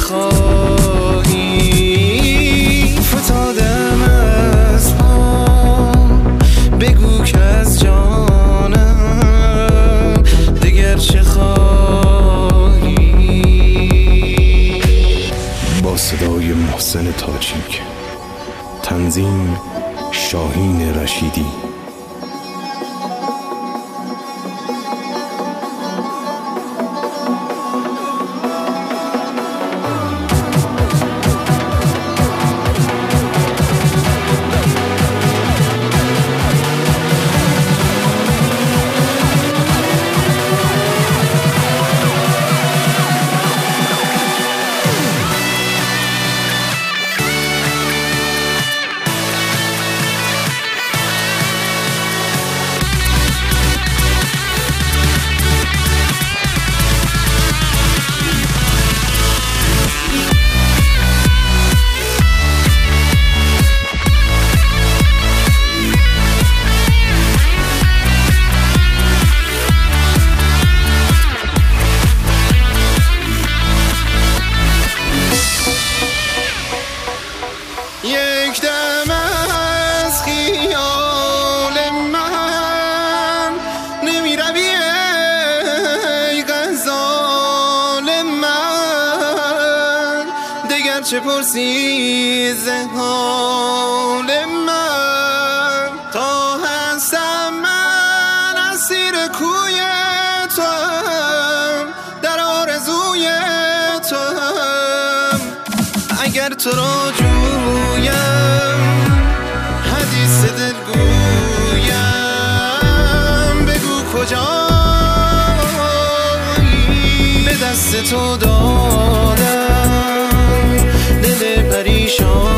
خواهی فتادم از پام، بگو که از جانم دگر چه خواهی. با صدای محسن تاجیک، تنظیم شاهین رشیدی. یک دم از خیال من نمیروی ای غزال من، دگر چه پرسی ز حال من. تا هستم من اسیر کوی توام، در آرزوی توام. اگر تو را جویم حدیث دل گویم، بگو کجایی. به دست تو دادم دل پریشان